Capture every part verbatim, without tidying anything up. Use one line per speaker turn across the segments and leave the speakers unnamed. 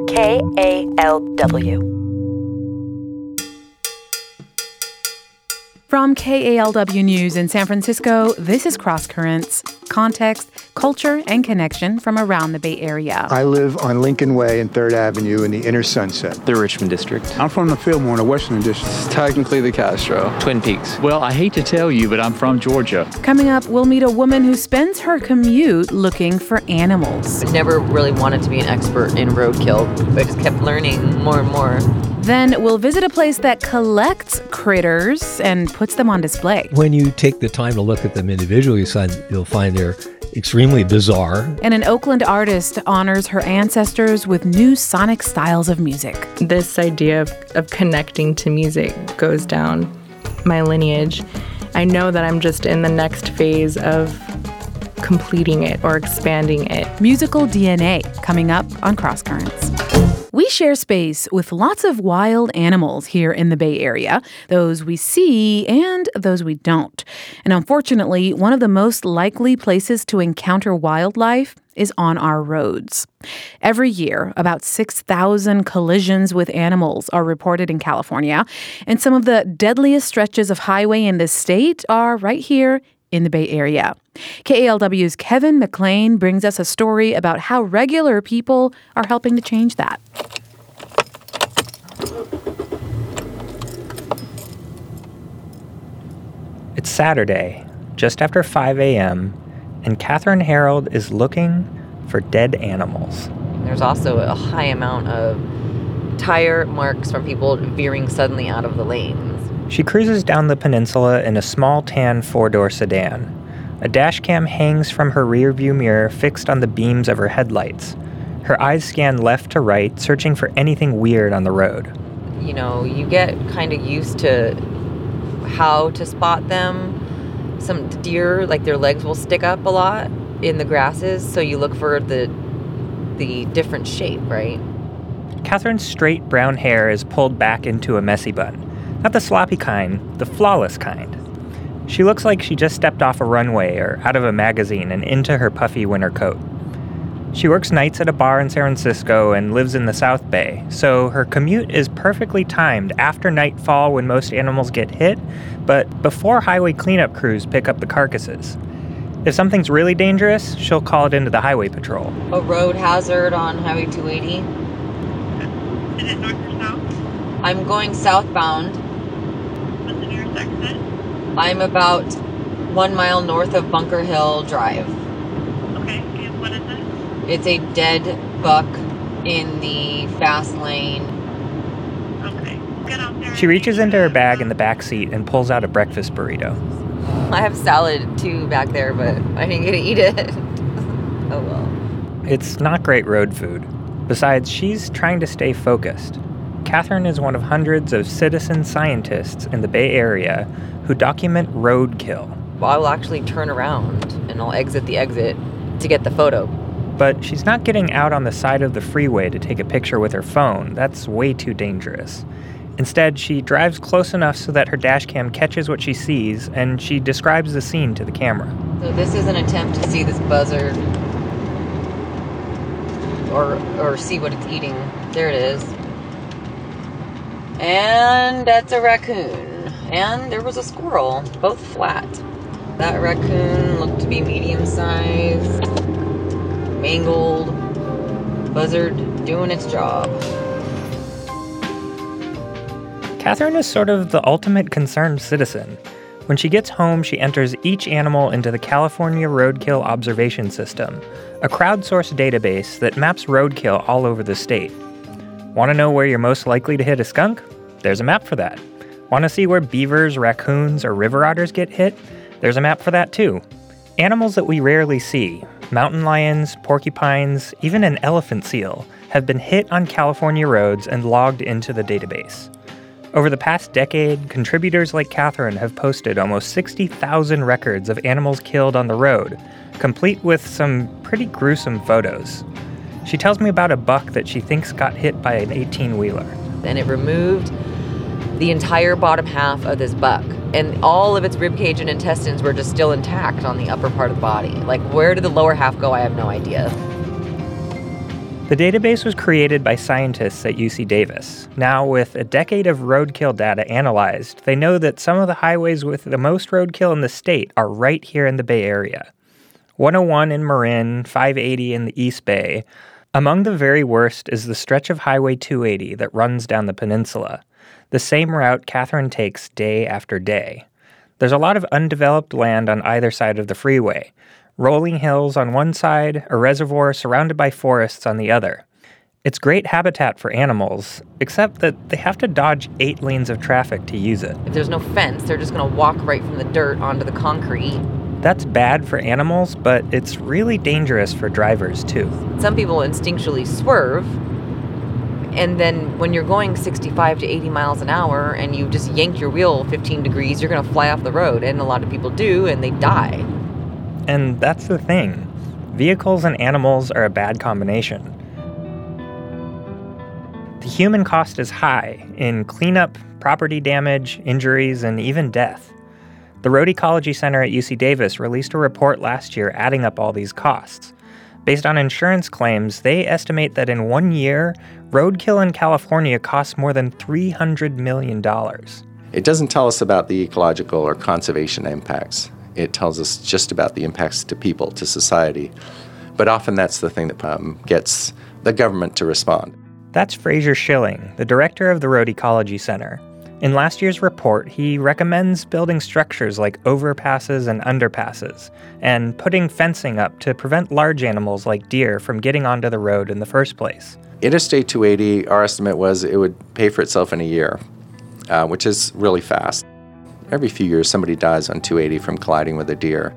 K A L W.
From K A L W News in San Francisco, this is Cross Currents, context, culture, and connection from around the Bay Area.
I live on Lincoln Way and third Avenue in the inner Sunset.
The Richmond District.
I'm from the Fillmore in the Western District.
It's technically the Castro.
Twin Peaks.
Well, I hate to tell you, but I'm from Georgia.
Coming up, we'll meet a woman who spends her commute looking for animals.
I never really wanted to be an expert in roadkill, but I just kept learning more and more.
Then we'll visit a place that collects critters and puts them on display.
When you take the time to look at them individually, you'll find they're extremely bizarre.
And an Oakland artist honors her ancestors with new sonic styles of music.
This idea of, of connecting to music goes down my lineage. I know that I'm just in the next phase of completing it or expanding it.
Musical D N A coming up on Cross Currents. We share space with lots of wild animals here in the Bay Area, those we see and those we don't. And unfortunately, one of the most likely places to encounter wildlife is on our roads. Every year, about six thousand collisions with animals are reported in California, and some of the deadliest stretches of highway in the state are right here in the Bay Area. K A L W's Kevin McLean brings us a story about how regular people are helping to change that.
It's Saturday, just after five a.m., and Catherine Harold is looking for dead animals.
There's also a high amount of tire marks from people veering suddenly out of the lanes.
She cruises down the peninsula in a small tan four-door sedan. A dash cam hangs from her rearview mirror fixed on the beams of her headlights. Her eyes scan left to right, searching for anything weird on the road.
You know, you get kind of used to how to spot them. Some deer, like their legs will stick up a lot in the grasses, so you look for the the different shape, right?
Catherine's straight brown hair is pulled back into a messy bun. Not the sloppy kind, the flawless kind. She looks like she just stepped off a runway or out of a magazine and into her puffy winter coat. She works nights at a bar in San Francisco and lives in the South Bay, so her commute is perfectly timed after nightfall when most animals get hit, but before highway cleanup crews pick up the carcasses. If something's really dangerous, she'll call it into the highway patrol.
A road hazard on Highway two eighty.
Is it north or south?
I'm going southbound.
What's the nearest exit?
I'm about one mile north of Bunker Hill Drive.
Okay, and what is it?
It's a dead buck in the fast lane.
Okay, get out there.
She reaches into her bag in the back seat and pulls out a breakfast burrito.
I have salad too back there, but I didn't get to eat it. Oh well.
It's not great road food. Besides, she's trying to stay focused. Catherine is one of hundreds of citizen scientists in the Bay Area who document roadkill.
Well, I will actually turn around and I'll exit the exit to get the photo.
But she's not getting out on the side of the freeway to take a picture with her phone. That's way too dangerous. Instead, she drives close enough so that her dashcam catches what she sees, and she describes the scene to the camera.
So this is an attempt to see this buzzard or or see what it's eating. There it is. And that's a raccoon. And there was a squirrel, both flat. That raccoon looked to be medium-sized, mangled, buzzard doing its job.
Catherine is sort of the ultimate concerned citizen. When she gets home, she enters each animal into the California Roadkill Observation System, a crowdsourced database that maps roadkill all over the state. Want to know where you're most likely to hit a skunk? There's a map for that. Want to see where beavers, raccoons, or river otters get hit? There's a map for that too. Animals that we rarely see, mountain lions, porcupines, even an elephant seal, have been hit on California roads and logged into the database. Over the past decade, contributors like Catherine have posted almost sixty thousand records of animals killed on the road, complete with some pretty gruesome photos. She tells me about a buck that she thinks got hit by an eighteen-wheeler.
And it removed the entire bottom half of this buck. And all of its ribcage and intestines were just still intact on the upper part of the body. Like, where did the lower half go? I have no idea.
The database was created by scientists at U C Davis. Now, with a decade of roadkill data analyzed, they know that some of the highways with the most roadkill in the state are right here in the Bay Area. one oh one in Marin, five eighty in the East Bay. Among the very worst is the stretch of Highway two eighty that runs down the peninsula, the same route Catherine takes day after day. There's a lot of undeveloped land on either side of the freeway. Rolling hills on one side, a reservoir surrounded by forests on the other. It's great habitat for animals, except that they have to dodge eight lanes of traffic to use it.
If there's no fence, they're just going to walk right from the dirt onto the concrete.
That's bad for animals, but it's really dangerous for drivers, too.
Some people instinctually swerve, and then when you're going sixty-five to eighty miles an hour and you just yank your wheel fifteen degrees, you're going to fly off the road, and a lot of people do, and they die.
And that's the thing. Vehicles and animals are a bad combination. The human cost is high in cleanup, property damage, injuries, and even death. The Road Ecology Center at U C Davis released a report last year adding up all these costs. Based on insurance claims, they estimate that in one year, roadkill in California costs more than three hundred million dollars.
It doesn't tell us about the ecological or conservation impacts. It tells us just about the impacts to people, to society. But often that's the thing that um, gets the government to respond.
That's Fraser Schilling, the director of the Road Ecology Center. In last year's report, he recommends building structures like overpasses and underpasses, and putting fencing up to prevent large animals like deer from getting onto the road in the first place.
Interstate two eighty, our estimate was it would pay for itself in a year, uh, which is really fast. Every few years, somebody dies on two eighty from colliding with a deer.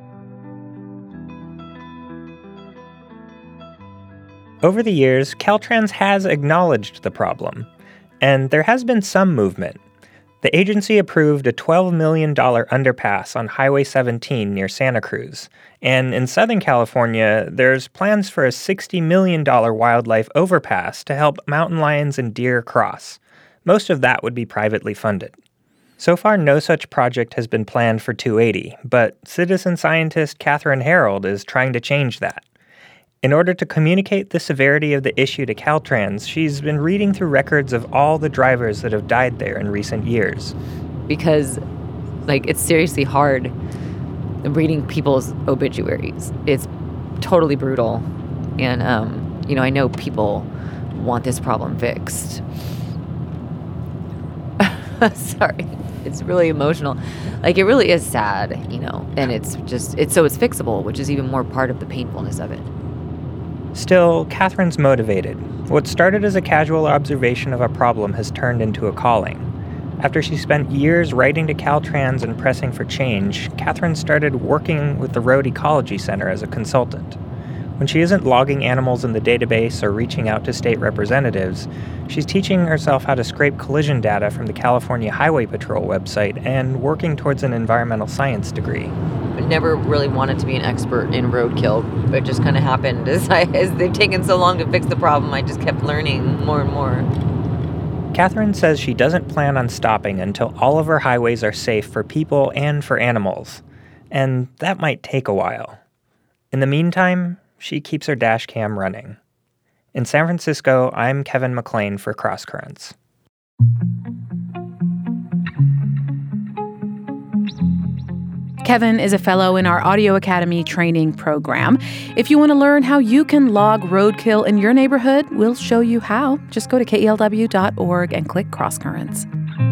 Over the years, Caltrans has acknowledged the problem, and there has been some movement. The agency approved a twelve million dollars underpass on Highway seventeen near Santa Cruz, and in Southern California, there's plans for a sixty million dollars wildlife overpass to help mountain lions and deer cross. Most of that would be privately funded. So far, no such project has been planned for two eighty, but citizen scientist Catherine Harold is trying to change that. In order to communicate the severity of the issue to Caltrans, she's been reading through records of all the drivers that have died there in recent years.
Because, like, it's seriously hard reading people's obituaries. It's totally brutal. And, um, you know, I know people want this problem fixed. Sorry. It's really emotional. Like, it really is sad, you know, and it's just, it's so it's fixable, which is even more part of the painfulness of it.
Still, Catherine's motivated. What started as a casual observation of a problem has turned into a calling. After she spent years writing to Caltrans and pressing for change, Catherine started working with the Road Ecology Center as a consultant. When she isn't logging animals in the database or reaching out to state representatives, she's teaching herself how to scrape collision data from the California Highway Patrol website and working towards an environmental science degree.
I never really wanted to be an expert in roadkill. It just kind of happened as, I, as they've taken so long to fix the problem. I just kept learning more and more.
Catherine says she doesn't plan on stopping until all of her highways are safe for people and for animals. And that might take a while. In the meantime, she keeps her dash cam running. In San Francisco, I'm Kevin McLean for Cross Currents.
Kevin is a fellow in our Audio Academy training program. If you want to learn how you can log roadkill in your neighborhood, we'll show you how. Just go to K E L W dot org and click Cross Currents.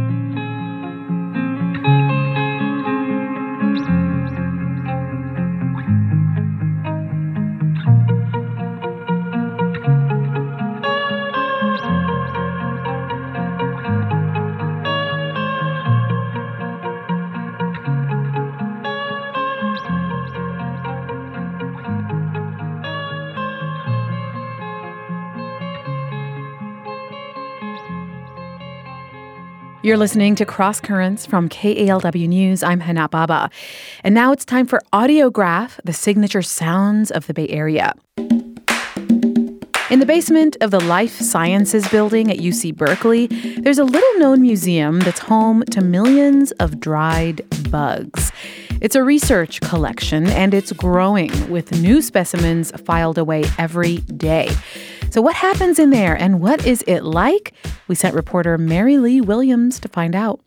You're listening to Cross Currents from K A L W News. I'm Hana Baba. And now it's time for Audiograph, the signature sounds of the Bay Area. In the basement of the Life Sciences building at U C Berkeley, there's a little-known museum that's home to millions of dried bugs. It's a research collection, and it's growing, with new specimens filed away every day. So what happens in there and what is it like? We sent reporter Mary Lee Williams to find out.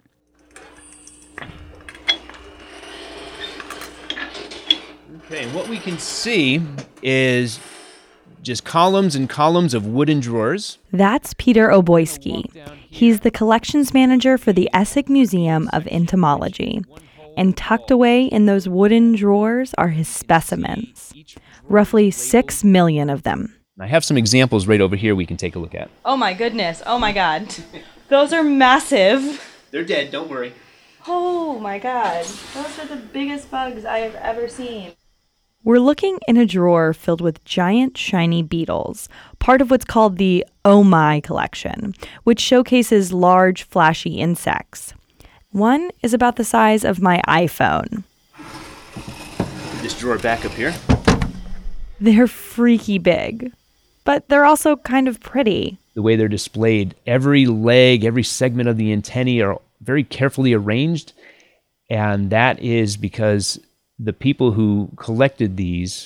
Okay, and what we can see is just columns and columns of wooden drawers.
That's Peter Oboisky. He's the collections manager for the Essig Museum of Entomology. And tucked away in those wooden drawers are his specimens. Roughly six million of them.
I have some examples right over here we can take a look at.
Oh my goodness. Oh my God. Those are massive.
They're dead, don't worry.
Oh my God. Those are the biggest bugs I have ever seen. We're looking in a drawer filled with giant shiny beetles, part of what's called the Oh My collection, which showcases large flashy insects. One is about the size of my iPhone.
This drawer back up here.
They're freaky big, but they're also kind of pretty.
The way they're displayed, every leg, every segment of the antennae are very carefully arranged, and that is because the people who collected these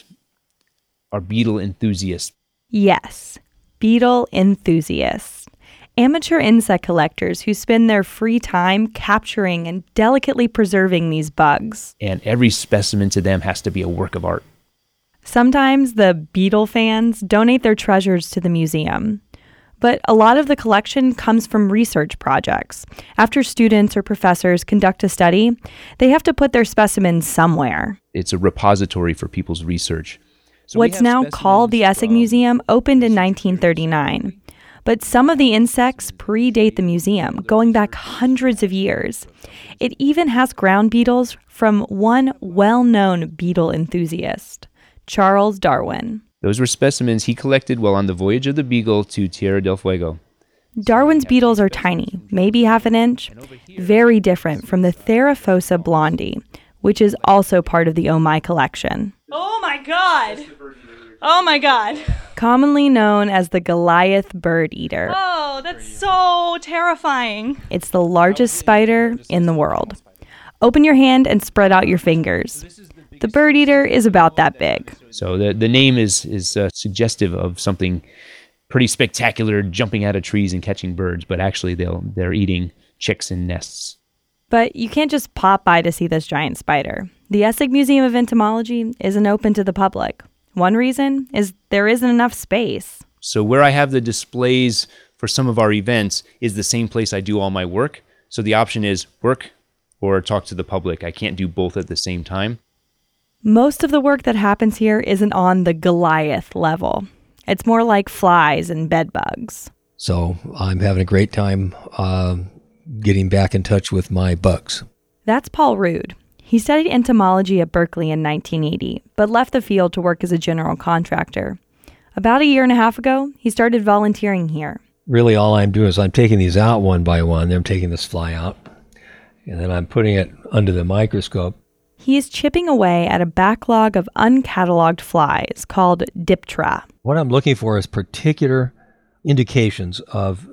are beetle enthusiasts.
Yes, beetle enthusiasts. Amateur insect collectors who spend their free time capturing and delicately preserving these bugs.
And every specimen to them has to be a work of art.
Sometimes the beetle fans donate their treasures to the museum. But a lot of the collection comes from research projects. After students or professors conduct a study, they have to put their specimens somewhere.
It's a repository for people's research. So
What's now called the Essig Museum opened in nineteen thirty-nine. But some of the insects predate the museum, going back hundreds of years. It even has ground beetles from one well-known beetle enthusiast, Charles Darwin.
Those were specimens he collected while on the voyage of the Beagle to Tierra del Fuego.
Darwin's beetles are tiny, maybe half an inch, very different from the Theraphosa blondie, which is also part of the Oh My collection.
Oh my God! Oh my God!
Commonly known as the Goliath bird eater.
Oh, that's so terrifying.
It's the largest spider in the world. Open your hand and spread out your fingers. The bird eater is about that big.
So the the name is is uh, suggestive of something pretty spectacular, jumping out of trees and catching birds, but actually they'll they're eating chicks in nests.
But you can't just pop by to see this giant spider. The Essig Museum of Entomology isn't open to the public. One reason is there isn't enough space.
So where I have the displays for some of our events is the same place I do all my work. So the option is work or talk to the public. I can't do both at the same time.
Most of the work that happens here isn't on the Goliath level. It's more like flies and bed bugs.
So I'm having a great time uh, getting back in touch with my bugs.
That's Paul Rood. He studied entomology at Berkeley in nineteen eighty, but left the field to work as a general contractor. About a year and a half ago, he started volunteering here.
Really all I'm doing is I'm taking these out one by one. Then I'm taking this fly out, and then I'm putting it under the microscope.
He is chipping away at a backlog of uncatalogued flies called Diptera.
What I'm looking for is particular indications of,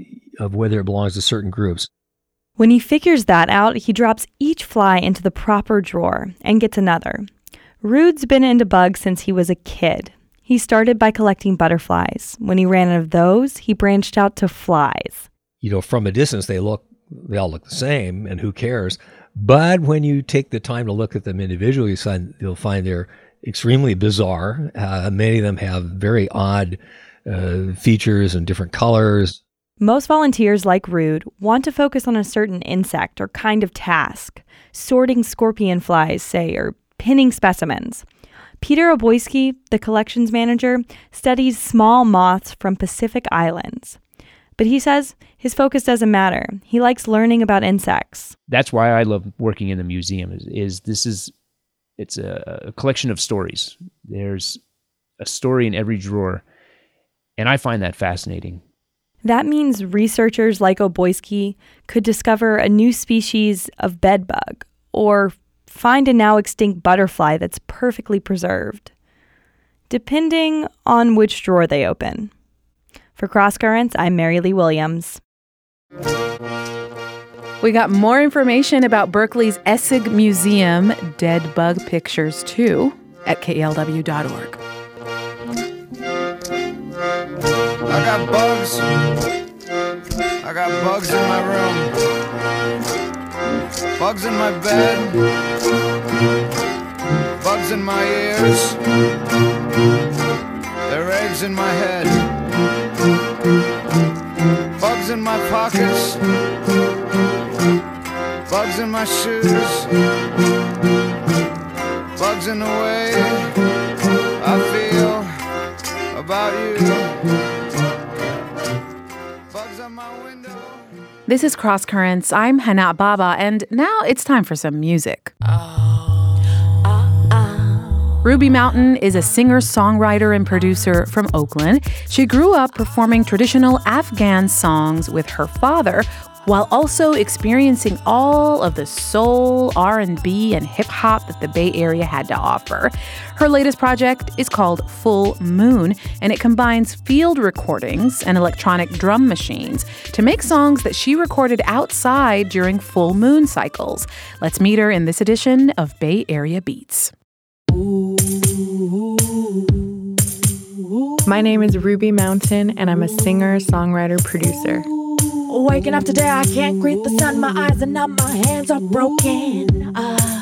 of whether it belongs to certain groups.
When he figures that out, he drops each fly into the proper drawer and gets another. Rood's been into bugs since he was a kid. He started by collecting butterflies. When he ran out of those, he branched out to flies.
You know, from a distance, they look, they all look the same, and who cares? But when you take the time to look at them individually, you'll find they're extremely bizarre. Uh, many of them have very odd uh, features and different colors.
Most volunteers, like Rood, want to focus on a certain insect or kind of task, sorting scorpion flies, say, or pinning specimens. Peter Oboisky, the collections manager, studies small moths from Pacific Islands. But he says his focus doesn't matter. He likes learning about insects.
That's why I love working in the museum, is, is this is, it's a, a collection of stories. There's a story in every drawer, and I find that fascinating.
That means researchers like Oboisky could discover a new species of bedbug or find a now extinct butterfly that's perfectly preserved, depending on which drawer they open. For Cross Currents, I'm Mary Lee Williams.
We got more information about Berkeley's Essig Museum dead bug pictures, too, at K L W dot org.
I got bugs. I got bugs in my room. Bugs in my bed. Bugs in my ears. There are eggs in my head. Bugs in my pockets. Bugs in my shoes. Bugs in the way I feel about you. Bugs on my window.
This is Cross Currents. I'm Hana Baba, and now it's time for some music. Ruby Mountain is a singer, songwriter, and producer from Oakland. She grew up performing traditional Afghan songs with her father, while also experiencing all of the soul, R and B, and hip-hop that the Bay Area had to offer. Her latest project is called Full Moon, and it combines field recordings and electronic drum machines to make songs that she recorded outside during full moon cycles. Let's meet her in this edition of Bay Area Beats.
My name is Ruby Mountain, and I'm a singer, songwriter, producer.
Waking up today, I can't greet the sun. My eyes are numb, my hands are broken. Uh,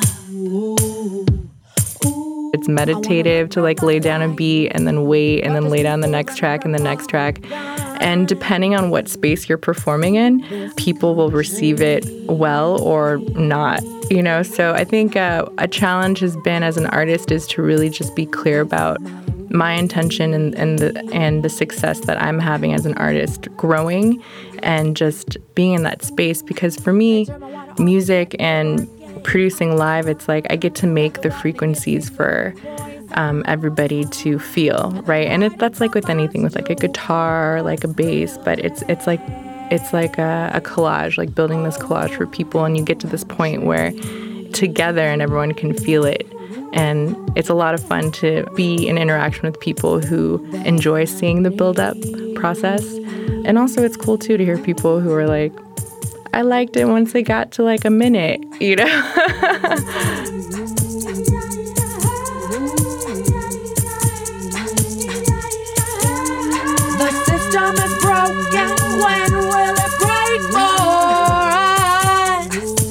it's meditative to like lay down a beat and then wait and then lay down the next track and the next track. And depending on what space you're performing in, people will receive it well or not, you know? So I think uh, a challenge has been as an artist is to really just be clear about my intention and, and the and the success that I'm having as an artist, growing and just being in that space. Because for me, music and producing live, it's like I get to make the frequencies for um, everybody to feel, right? And it, that's like with anything, with like a guitar, like a bass, but it's it's like it's like a, a collage, like building this collage for people, and you get to this point where together and everyone can feel it. And it's a lot of fun to be in interaction with people who enjoy seeing the build-up process. And also it's cool, too, to hear people who are like, I liked it once it got to, like, a minute, you know?
The system is broken. When will it break for us?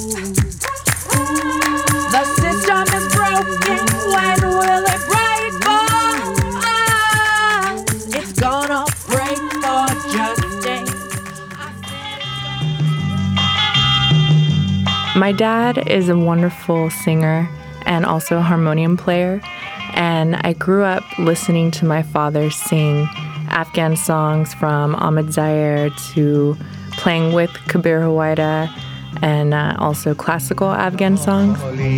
The system is broken. When will it break for us? It's gonna break for justice.
My dad is a wonderful singer and also a harmonium player, and I grew up listening to my father sing Afghan songs from Ahmed Zaire to playing with Kabir Hawaida and uh, also classical Afghan songs.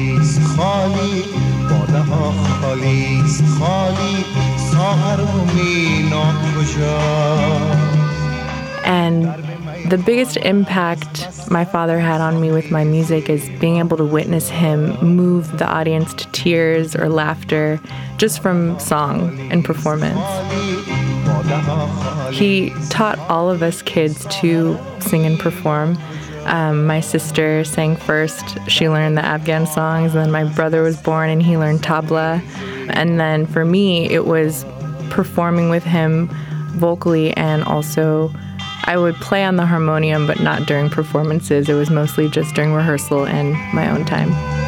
And the biggest impact my father had on me with my music is being able to witness him move the audience to tears or laughter just from song and performance. He taught all of us kids to sing and perform. Um, my sister sang first. She learned the Afghan songs. And then my brother was born and he learned tabla. And then for me, it was performing with him vocally, and also I would play on the harmonium, but not during performances. It was mostly just during rehearsal and my own time.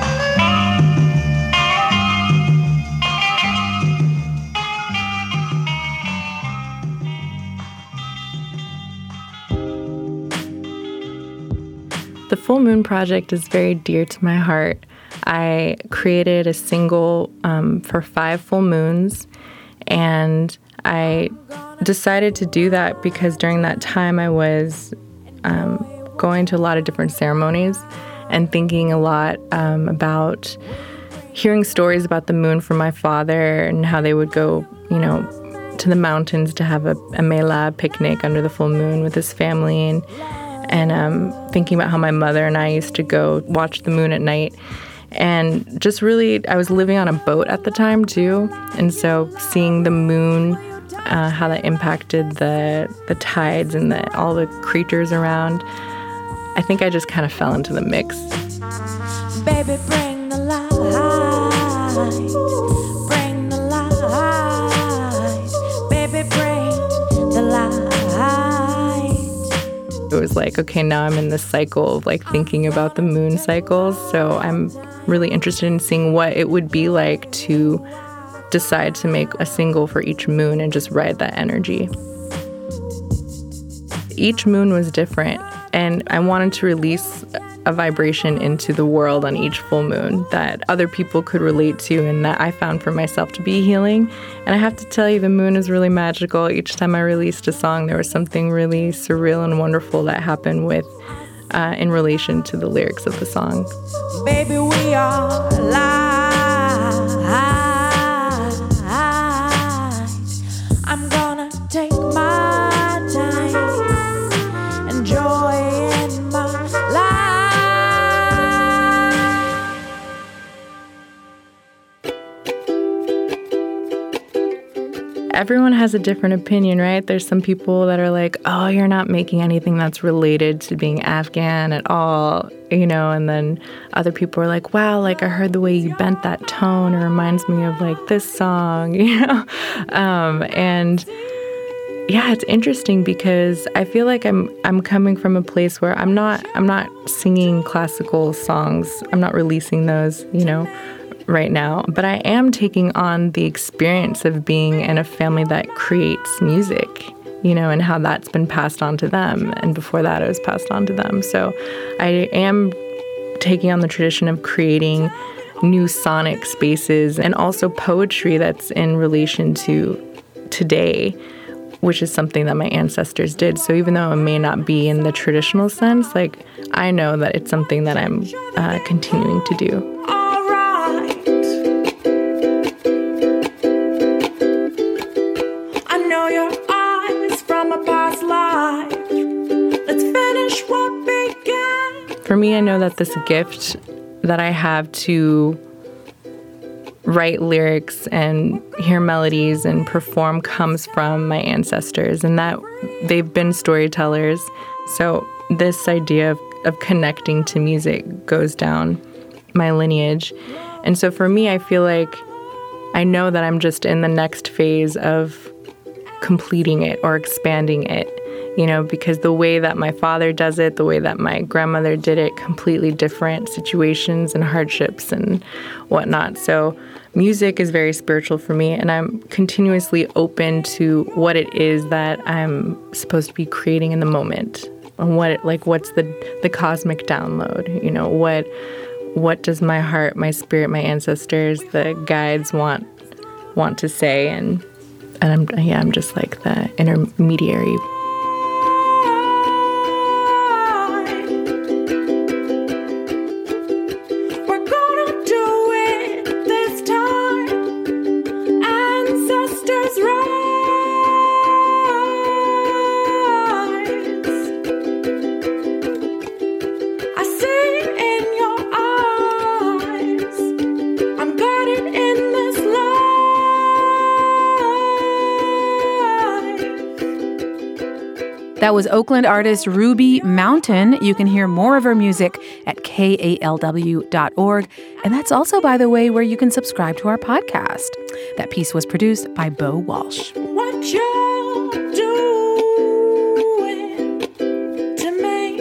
The Full Moon project is very dear to my heart. I created a single um, for five full moons, and I decided to do that because during that time I was um, going to a lot of different ceremonies and thinking a lot um, about hearing stories about the moon from my father and how they would go, you know, to the mountains to have a, a mela picnic under the full moon with his family, and and um, thinking about how my mother and I used to go watch the moon at night. And just really, I was living on a boat at the time too, and so seeing the moon, uh, how that impacted the the tides and the, all the creatures around, I think I just kind of fell into the mix.
Baby, bring the light, bring the light, baby, bring the light.
it was like, okay, now I'm in this cycle of like thinking about the moon cycles. So I'm really interested in seeing what it would be like to decide to make a single for each moon and just ride that energy. Each moon was different, and I wanted to release a vibration into the world on each full moon that other people could relate to and that I found for myself to be healing. And I have to tell you, the moon is really magical. Each time I released a song, there was something really surreal and wonderful that happened with uh, in relation to the lyrics of the song.
Baby, we are alive. I'm gonna take my time and joy in my life.
Everyone has a different opinion, right? There's some people that are like, oh, you're not making anything that's related to being Afghan at all, you know, and then other people are like, wow, like I heard the way you bent that tone. It reminds me of like this song, you know? Um, and yeah, it's interesting because I feel like I'm I'm coming from a place where I'm not I'm not singing classical songs. I'm not releasing those, you know, right now, but I am taking on the experience of being in a family that creates music, you know, and how that's been passed on to them. And before that, it was passed on to them. So I am taking on the tradition of creating new sonic spaces and also poetry that's in relation to today, which is something that my ancestors did. So even though it may not be in the traditional sense, like I know that it's something that I'm uh, continuing to do. For me, I know that this gift that I have to write lyrics and hear melodies and perform comes from my ancestors, and that they've been storytellers. So this idea of, of connecting to music goes down my lineage. And so for me, I feel like I know that I'm just in the next phase of completing it or expanding it. You know, because the way that my father does it, the way that my grandmother did it, completely different situations and hardships and whatnot. So music is very spiritual for me, and I'm continuously open to what it is that I'm supposed to be creating in the moment. And what, like, what's the the cosmic download? You know, what what does my heart, my spirit, my ancestors, the guides want want to say? And and I'm yeah, I'm just like the intermediary.
That was Oakland artist Ruby Mountain. You can hear more of her music at K A L W dot org. And that's also, by the way, where you can subscribe to our podcast. That piece was produced by Bo Walsh.
What you're doing to me.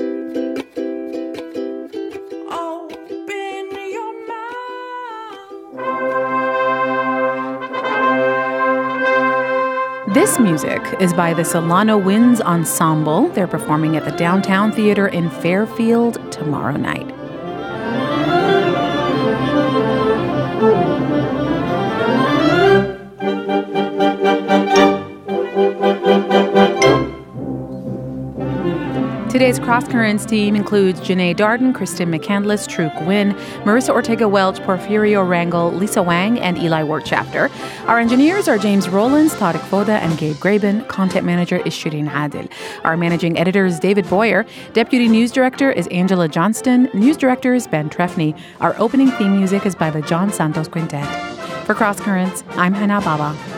Open your
This music is by the Solano Winds Ensemble. They're performing at the Downtown Theater in Fairfield tomorrow night. Today's Cross Currents team includes Janae Darden, Kristen McCandless, True Gwynn, Marissa Ortega-Welch, Porfirio Rangel, Lisa Wang, and Eli Wertschafter. Our engineers are James Rollins, Tariq Foda, and Gabe Graben. Content manager is Shireen Adil. Our managing editor is David Boyer. Deputy news director is Angela Johnston. News director is Ben Trefny. Our opening theme music is by the John Santos Quintet. For Cross Currents, I'm Hannah Baba.